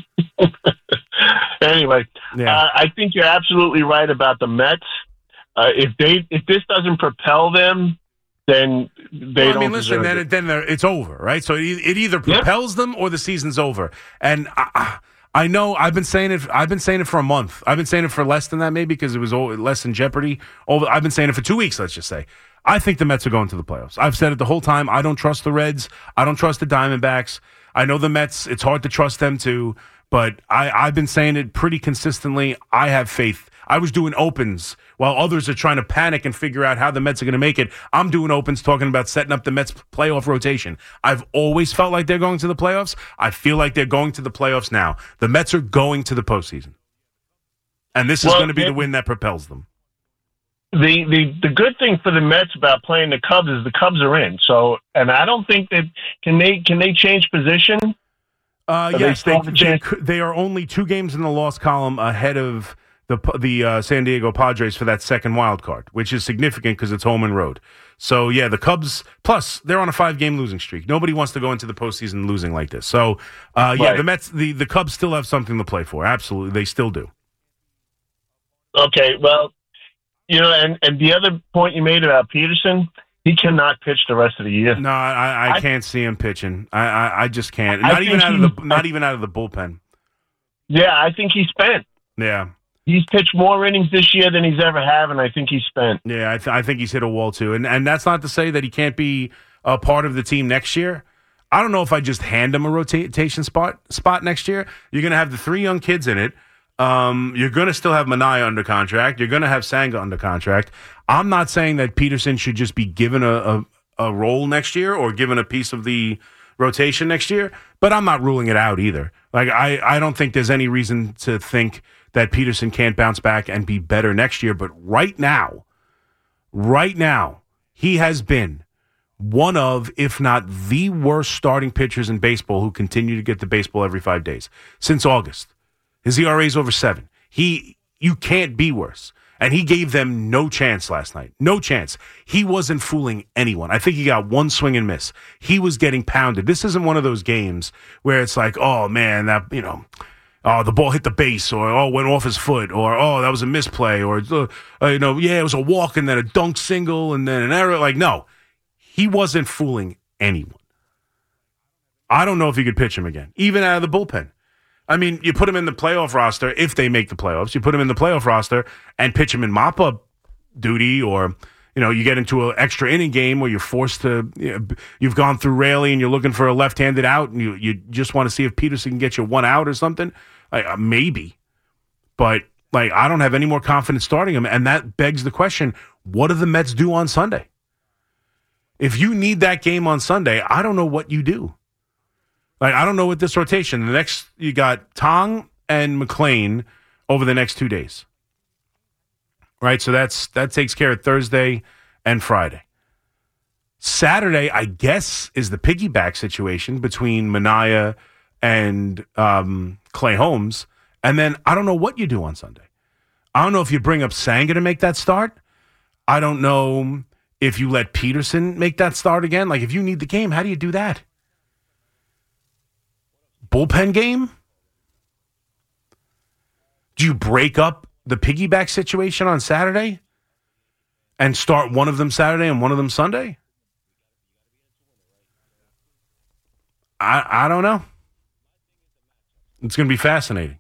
Anyway, Yeah. uh, I think you're absolutely right about the Mets. Uh, if they if this doesn't propel them, then they Well, don't I mean, listen, deserve then it. it, then they're- it's over, right? So it, it either propels them or the season's over. And I, I know I've been saying it. I've been saying it for a month. I've been saying it for less than that, maybe because it was o- less in jeopardy. Over, I've been saying it for two weeks. Let's just say. I think the Mets are going to the playoffs. I've said it the whole time. I don't trust the Reds. I don't trust the Diamondbacks. I know the Mets. It's hard to trust them too. But I, I've been saying it pretty consistently. I have faith. I was doing opens while others are trying to panic and figure out how the Mets are going to make it. I'm doing opens talking about setting up the Mets playoff rotation. I've always felt like they're going to the playoffs. I feel like they're going to the playoffs now. The Mets are going to the postseason. And this is Well, going to be it- the win that propels them. The, the the good thing for the Mets about playing the Cubs is the Cubs are in. So, and I don't think that can they can they change position? Uh, Are yes, they they, still have a they, chance? could- they are only two games in the loss column ahead of the the uh, San Diego Padres for that second wild card, which is significant because it's home and road. So, yeah, the Cubs, plus they're on a five-game losing streak. Nobody wants to go into the postseason losing like this. So, uh, yeah, Right. the Mets, the, the Cubs still have something to play for. Absolutely, they still do. Okay, well, you know, and, and the other point you made about Peterson, he cannot pitch the rest of the year. No, I, I, I- can't see him pitching. I, I, I just can't. I Not even think out of he- the not even out of the bullpen. Yeah, I think he's spent. Yeah. He's pitched more innings this year than he's ever have, and I think he's spent. Yeah, I, th- I think he's hit a wall too, and and that's not to say that he can't be a part of the team next year. I don't know if I just hand him a rotation spot spot next year. You're going to have the three young kids in it. Um, you're going to still have Minaya under contract. You're going to have Sanga under contract. I'm not saying that Peterson should just be given a, a a role next year or given a piece of the rotation next year, but I'm not ruling it out either. Like I, I don't think there's any reason to think that Peterson can't bounce back and be better next year. But right now, right now, he has been one of, if not the worst starting pitchers in baseball who continue to get the baseball every five days since August. His E R A is over seven. He, you can't be worse. And he gave them no chance last night. No chance. He wasn't fooling anyone. I think he got one swing and miss. He was getting pounded. This isn't one of those games where it's like, oh, man, that, you know, oh, the ball hit the base, or, oh, went off his foot, or, oh, that was a misplay, or, uh, uh, you know, yeah, it was a walk and then a dunk single and then an error. Like, no, he wasn't fooling anyone. I don't know if he could pitch him again, even out of the bullpen. I mean, you put him in the playoff roster, if they make the playoffs, you put him in the playoff roster and pitch him in mop-up duty, or, you know, you get into an extra inning game where you're forced to, you know, you've gone through Raley and you're looking for a left-handed out and you, you just want to see if Peterson can get you one out or something. Like, uh, maybe. But, like, I don't have any more confidence starting him, and that begs the question, what do the Mets do on Sunday? If you need that game on Sunday, I don't know what you do. Like, I don't know what this rotation. The next, you got Tong and McClain over the next two days. Right? So that's that takes care of Thursday and Friday. Saturday, I guess, is the piggyback situation between Minaya and um, Clay Holmes. And then I don't know what you do on Sunday. I don't know if you bring up Sanger to make that start. I don't know if you let Peterson make that start again. Like, if you need the game, how do you do that? Bullpen game? Do you break up the piggyback situation on Saturday and start one of them Saturday and one of them Sunday? I I don't know. It's going to be fascinating.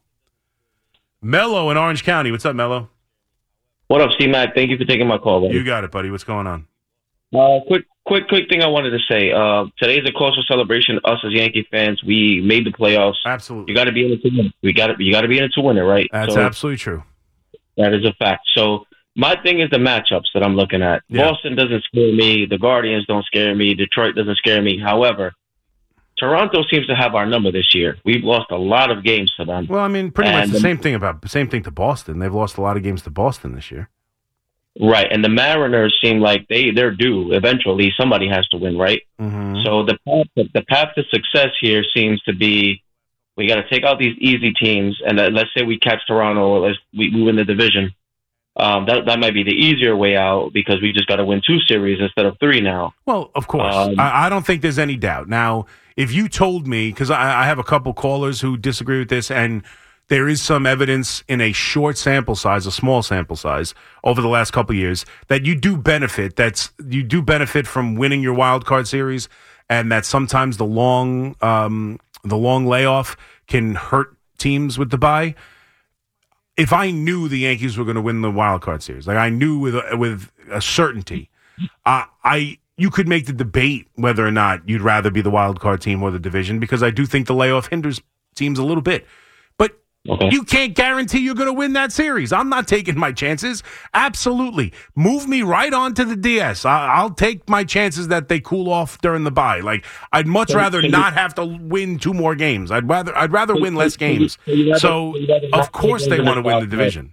Mello in Orange County. What's up, Mello? What up, C-Mac? Thank you for taking my call, buddy. You got it, buddy. What's going on? Uh, quick, quick, quick thing I wanted to say. Uh, today's a cause for celebration. Us as Yankee fans, we made the playoffs. Absolutely. You got to be in it to win. We got to. You got to be in it to win it, right? That's so, absolutely true. That is a fact. So my thing is the matchups that I'm looking at. Yeah. Boston doesn't scare me. The Guardians don't scare me. Detroit doesn't scare me. However, Toronto seems to have our number this year. We've lost a lot of games to them. Well, I mean, pretty and much the same thing about same thing to Boston. They've lost a lot of games to Boston this year. Right, and the Mariners seem like they they're due. Eventually, somebody has to win, right? Mm-hmm. So the path the path to success here seems to be we got to take out these easy teams, and uh, let's say we catch Toronto, or let's we, we win the division. Um, that that might be the easier way out because we just got to win two series instead of three now. Well, of course, Um, I, I don't think there's any doubt. Now, if you told me, because I, I have a couple callers who disagree with this, and there is some evidence in a short sample size, a small sample size, over the last couple of years that you do benefit. That's you do benefit from winning your wild card series, and that sometimes the long, um, the long layoff can hurt teams with the bye. If I knew the Yankees were going to win the wild card series, like I knew with a, with a certainty, uh, I you could make the debate whether or not you'd rather be the wild card team or the division, because I do think the layoff hinders teams a little bit. Okay. You can't guarantee you're going to win that series. I'm not taking my chances. Absolutely. Move me right on to the D S. I- I'll take my chances that they cool off during the bye. Like, I'd much rather not have to win two more games. I'd rather I'd rather win less games. So, of course they want to win the division.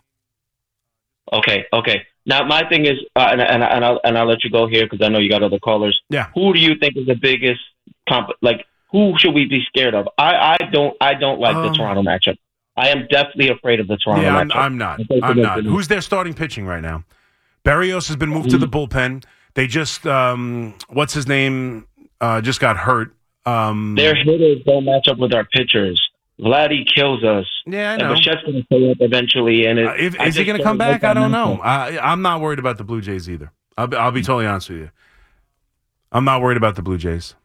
Okay, okay. Now, my thing is, uh, and, and, and, I'll, and I'll let you go here because I know you got other callers. Yeah. Who do you think is the biggest, comp- like, who should we be scared of? I, I don't I don't like Um, the Toronto matchup. I am definitely afraid of the Toronto Yeah, I'm, matchup. I'm not. I'm not. Who's their starting pitching right now? Barrios has been moved to the bullpen. They just, um, what's his name, uh, just got hurt. Um, Their hitters don't match up with our pitchers. Vladdy kills us. Yeah, I And know. Bichette's going to stay up eventually. And it, Uh, if, I is he just going to don't come like back? I that don't know. matchup. I, I'm not worried about the Blue Jays either. I'll be, I'll be totally honest with you. I'm not worried about the Blue Jays.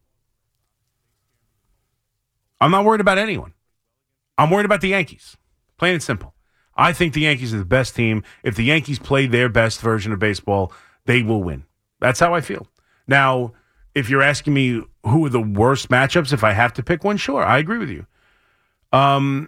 I'm not worried about anyone. I'm worried about the Yankees. Plain and simple. I think the Yankees are the best team. If the Yankees play their best version of baseball, they will win. That's how I feel. Now, if you're asking me who are the worst matchups, if I have to pick one, sure, I agree with you. Um,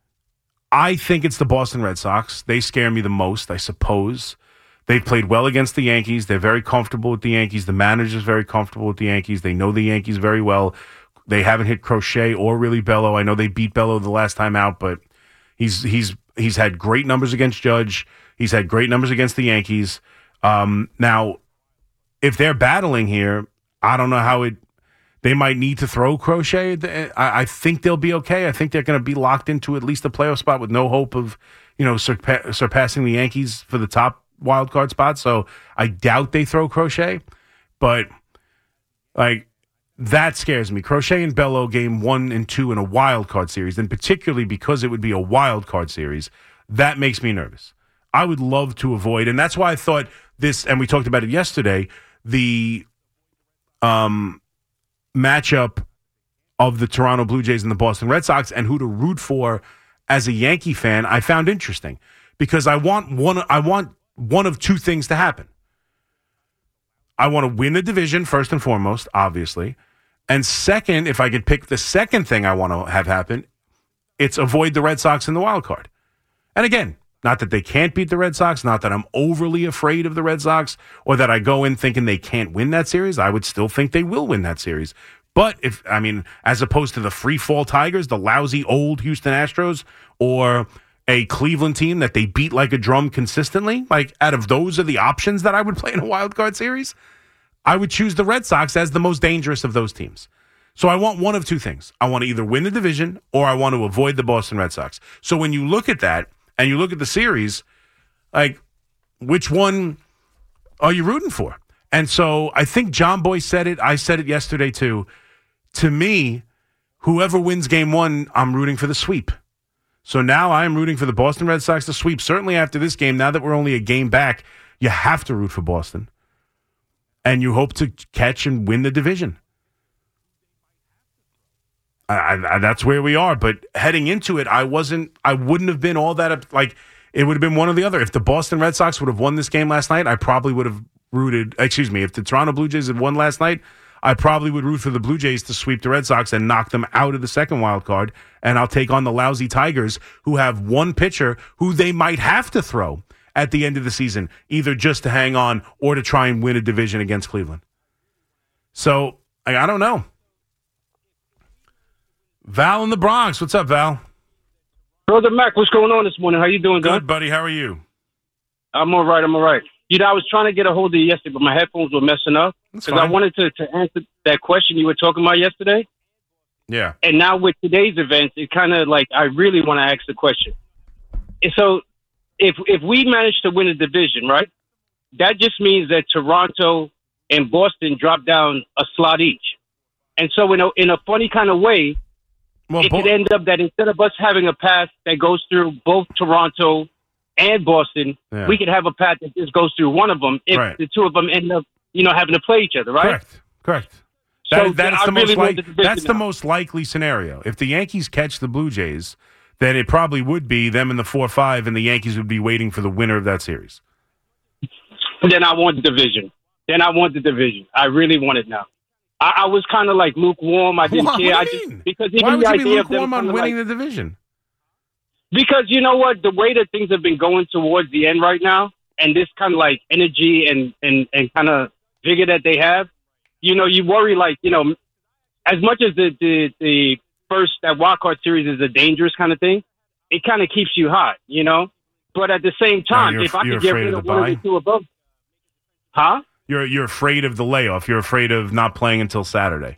I think it's the Boston Red Sox. They scare me the most, I suppose. They've played well against the Yankees. They're very comfortable with the Yankees. The manager's very comfortable with the Yankees. They know the Yankees very well. They haven't hit Crochet or really Bello. I know they beat Bello the last time out, but he's he's he's had great numbers against Judge. He's had great numbers against the Yankees. Um, now, if they're battling here, I don't know how it. They might need to throw Crochet. I, I think they'll be okay. I think they're going to be locked into at least a playoff spot with no hope of, you know, surpa- surpassing the Yankees for the top wild card spot. So I doubt they throw Crochet, but like that scares me. Crochet and Bello game one and two in a wild card series, and particularly because it would be a wild card series, that makes me nervous. I would love to avoid, and that's why I thought this, and we talked about it yesterday, the um, matchup of the Toronto Blue Jays and the Boston Red Sox and who to root for as a Yankee fan, I found interesting because I want one, I want one of two things to happen. I want to win the division first and foremost, obviously. And second, if I could pick the second thing I want to have happen, it's avoid the Red Sox in the wild card. And again, not that they can't beat the Red Sox, not that I'm overly afraid of the Red Sox, or that I go in thinking they can't win that series. I would still think they will win that series. But if, I mean, as opposed to the free fall Tigers, the lousy old Houston Astros, or a Cleveland team that they beat like a drum consistently, like out of those are the options that I would play in a wild card series, I would choose the Red Sox as the most dangerous of those teams. So I want one of two things. I want to either win the division or I want to avoid the Boston Red Sox. So when you look at that and you look at the series, Like, which one are you rooting for? And so I think John Boy said it. I said it yesterday too. To me, whoever wins game one, I'm rooting for the sweep. So now I'm rooting for the Boston Red Sox to sweep. Certainly after this game, now that we're only a game back, you have to root for Boston. And you hope to catch and win the division. I, I, that's where we are. But heading into it, I wasn't, I wouldn't have been all that, up, like, it would have been one or the other. If the Boston Red Sox would have won this game last night, I probably would have rooted, excuse me, if the Toronto Blue Jays had won last night, I probably would root for the Blue Jays to sweep the Red Sox and knock them out of the second wild card. And I'll take on the lousy Tigers, who have one pitcher who they might have to throw at the end of the season, either just to hang on or to try and win a division against Cleveland. So, I, I don't know. Val in the Bronx. What's up, Val? Brother Mac, what's going on this morning? How you doing, Good, Good, buddy. How are you? I'm all right. I'm all right. You know, I was trying to get a hold of you yesterday, but my headphones were messing up. Because I wanted to, to answer that question you were talking about yesterday. Yeah. And now with today's events, it kind of like, I really want to ask the question. And so, if if we manage to win a division, right, that just means that Toronto and Boston drop down a slot each. And so in a, in a funny kind of way, well, it could end up that instead of us having a path that goes through both Toronto and Boston, yeah. we could have a path that just goes through one of them if right. the two of them end up, you know, having to play each other, right? Correct. Correct. So That, that is I the really most like, the that's the now. most likely scenario. If the Yankees catch the Blue Jays, then it probably would be them in the four five, and the Yankees would be waiting for the winner of that series. Then I want the division. Then I want the division. I really want it now. I, I was kind of like lukewarm. I didn't What, care. what I do you just mean? because even Why would the you be idea of them lukewarm on kinda winning like, the division? Because you know what, the way that things have been going towards the end right now, and this kind of like energy and and and kind of vigor that they have, you know, you worry like you know, as much as the the, the first that wild card series is a dangerous kind of thing, it kind of keeps you hot, you know. But at the same time, you're- if I you're could get afraid rid of of the one of bye? the two above, huh? You're you're afraid of the layoff. You're afraid of not playing until Saturday.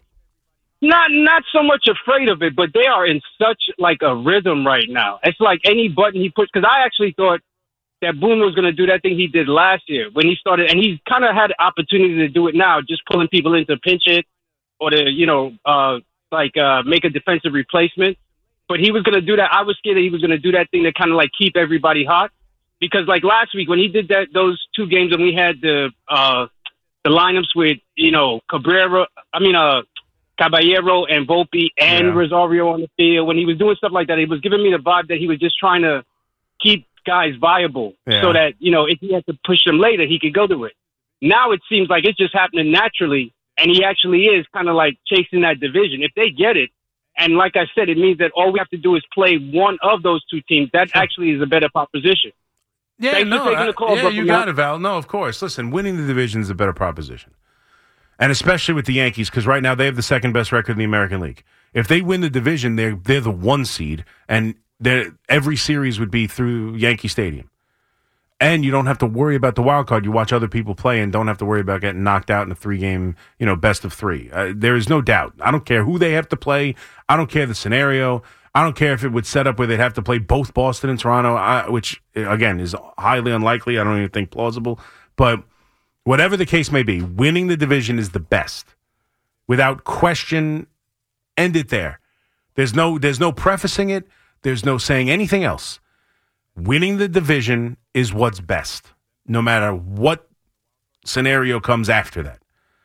Not not so much afraid of it, but they are in such like a rhythm right now. It's like any button he puts. Because I actually thought that Boone was going to do that thing he did last year when he started, and he's kind of had the opportunity to do it now, just pulling people in to pinch it or to you know uh, like uh, make a defensive replacement. But he was going to do that. I was scared that he was going to do that thing to kind of like keep everybody hot. Because like last week when he did that, those two games and we had the uh, the lineups with you know Cabrera, I mean uh. Caballero and Volpe and Yeah. Rosario on the field. When he was doing stuff like that, he was giving me the vibe that he was just trying to keep guys viable Yeah. so that, you know, if he had to push them later, he could go to it. Now it seems like it's just happening naturally, and he actually is kind of like chasing that division. If they get it, and like I said, it means that all we have to do is play one of those two teams. That actually is a better proposition. Yeah, Thanks no, for taking I- the call, yeah, Brooklyn. you got it, Val. No, of course. Listen, winning the division is a better proposition. And especially with the Yankees, because right now they have the second best record in the American League. If they win the division, they're they're the one seed, and they're- every series would be through Yankee Stadium. And you don't have to worry about the wild card. You watch other people play and don't have to worry about getting knocked out in a three game, you know, best of three. Uh, there is no doubt. I don't care who they have to play. I don't care the scenario. I don't care if it would set up where they'd have to play both Boston and Toronto, I, which again is highly unlikely. I don't even think plausible, but. Whatever the case may be, winning the division is the best. Without question, end it there. There's no there's no prefacing it. There's no saying anything else. Winning the division is what's best, no matter what scenario comes after that.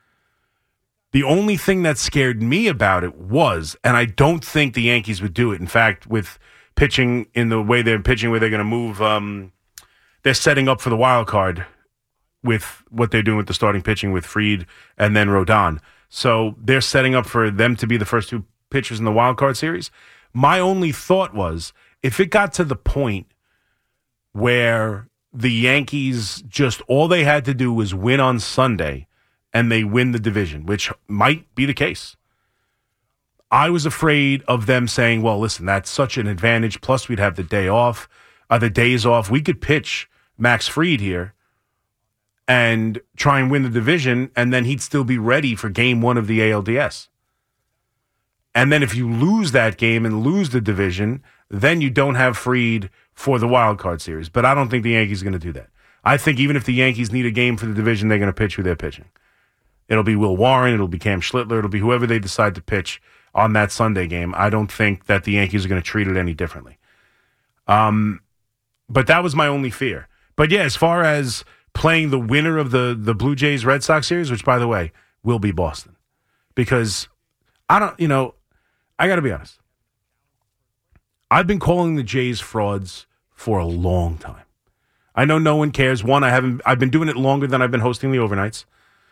The only thing that scared me about it was, and I don't think the Yankees would do it. In fact, with pitching in the way they're pitching, where they're going to move, um, they're setting up for the wild card with what they're doing with the starting pitching with Fried and then Rodon. So they're setting up for them to be the first two pitchers in the wild card series. My only thought was, if it got to the point where the Yankees just all they had to do was win on Sunday and they win the division, which might be the case, I was afraid of them saying, well, listen, that's such an advantage. Plus we'd have the day off, uh, the days off. We could pitch Max Fried here and try and win the division, and then he'd still be ready for game one of the A L D S. And then if you lose that game and lose the division, then you don't have Fried for the wild card series. But I don't think the Yankees are going to do that. I think even if the Yankees need a game for the division, they're going to pitch who they're pitching. It'll be Will Warren. It'll be Cam Schlittler. It'll be whoever they decide to pitch on that Sunday game. I don't think that the Yankees are going to treat it any differently. Um, but that was my only fear. But yeah, as far as playing the winner of the, the Blue Jays Red Sox series, which by the way, will be Boston. Because I don't, you know, I got to be honest. I've been calling the Jays frauds for a long time. I know no one cares. One, I haven't, I've been doing it longer than I've been hosting the overnights.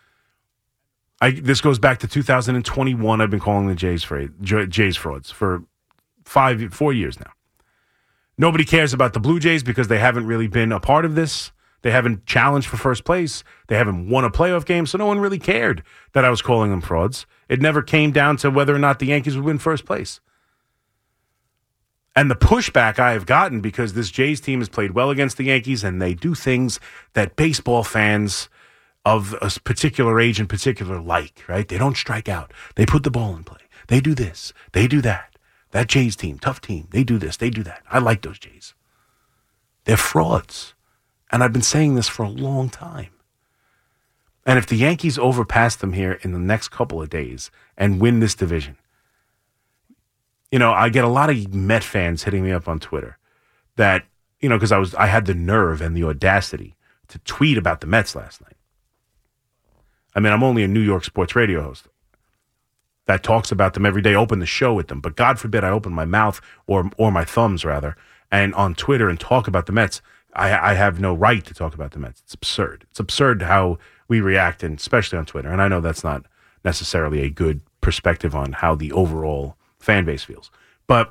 I, this goes back to two thousand twenty-one. I've been calling the Jays, fra- Jays frauds for five, four years now. Nobody cares about the Blue Jays because they haven't really been a part of this. They haven't challenged for first place. They haven't won a playoff game, so no one really cared that I was calling them frauds. It never came down to whether or not the Yankees would win first place. And the pushback I have gotten because this Jays team has played well against the Yankees and they do things that baseball fans of a particular age and particular like, right? They don't strike out. They put the ball in play. They do this. They do that. That Jays team, tough team. They do this. They do that. I like those Jays. They're frauds. And I've been saying this for a long time. And if the Yankees overpass them here in the next couple of days and win this division, you know, I get a lot of Met fans hitting me up on Twitter that, you know, because I was I had the nerve and the audacity to tweet about the Mets last night. I mean, I'm only a New York sports radio host that talks about them every day, open the show with them. But God forbid I open my mouth or or my thumbs, rather, and on Twitter and talk about the Mets. I, I have no right to talk about the Mets. It's absurd. It's absurd how we react, and especially on Twitter. And I know that's not necessarily a good perspective on how the overall fan base feels. But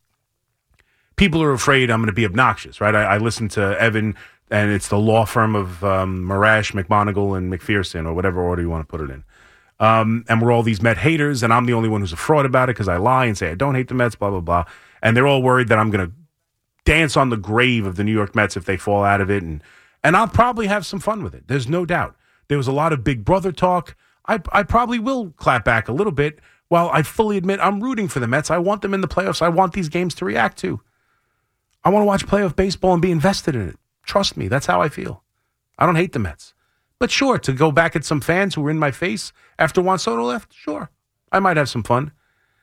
people are afraid I'm going to be obnoxious, right? I, I listen to Evan, and it's the law firm of um, Marash, McMonigal, and McPherson, or whatever order you want to put it in. Um, and we're all these Met haters, and I'm the only one who's a fraud about it because I lie and say I don't hate the Mets, blah, blah, blah. And they're all worried that I'm going to dance on the grave of the New York Mets if they fall out of it. And, and I'll probably have some fun with it. There's no doubt. There was a lot of Big Brother talk. I, I probably will clap back a little bit. While I fully admit I'm rooting for the Mets. I want them in the playoffs. I want these games to react to. I want to watch playoff baseball and be invested in it. Trust me, that's how I feel. I don't hate the Mets. But sure, to go back at some fans who were in my face after Juan Soto left, sure, I might have some fun.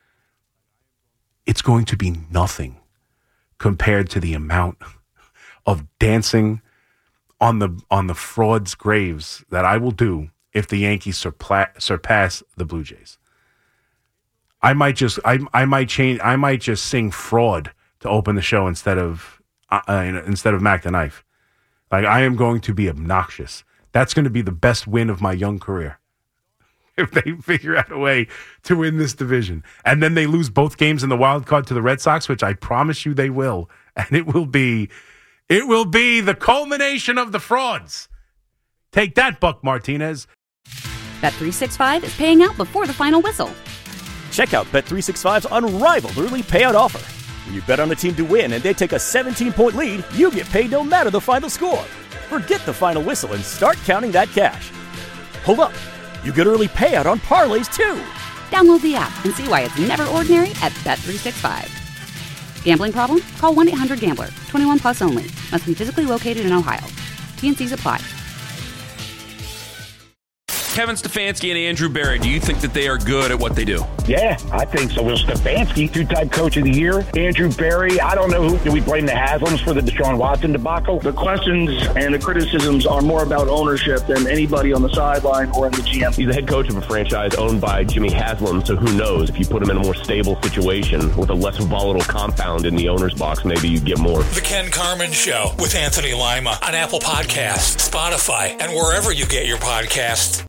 It's going to be nothing compared to the amount of dancing on the on the frauds' graves that I will do if the Yankees surpla- surpass the Blue Jays. I might just I I might change I might just sing fraud to open the show instead of uh, instead of Mac the Knife. Like, I am going to be obnoxious. That's going to be the best win of my young career. If they figure out a way to win this division. And then they lose both games in the wild card to the Red Sox, which I promise you they will. And it will be it will be the culmination of the frauds. Take that, Buck Martinez. Bet three sixty-five is paying out before the final whistle. Check out Bet three sixty-five's unrivaled early payout offer. When you bet on a team to win and they take a seventeen-point lead, you get paid no matter the final score. Forget the final whistle and start counting that cash. Hold up. You get early payout on parlays, too. Download the app and see why it's never ordinary at Bet three sixty-five. Gambling problem? Call one eight hundred gambler. twenty-one plus only. Must be physically located in Ohio. T N Cs apply. Kevin Stefanski and Andrew Berry, do you think that they are good at what they do? Yeah, I think so. Will Stefanski, two-time coach of the year. Andrew Berry, I don't know who. Do we blame the Haslams for the Deshaun Watson debacle? The questions and the criticisms are more about ownership than anybody on the sideline or in the G M. He's the head coach of a franchise owned by Jimmy Haslam, so who knows? If you put him in a more stable situation with a less volatile compound in the owner's box, maybe you get more. The Ken Carman Show with Anthony Lima on Apple Podcasts, Spotify, and wherever you get your podcasts.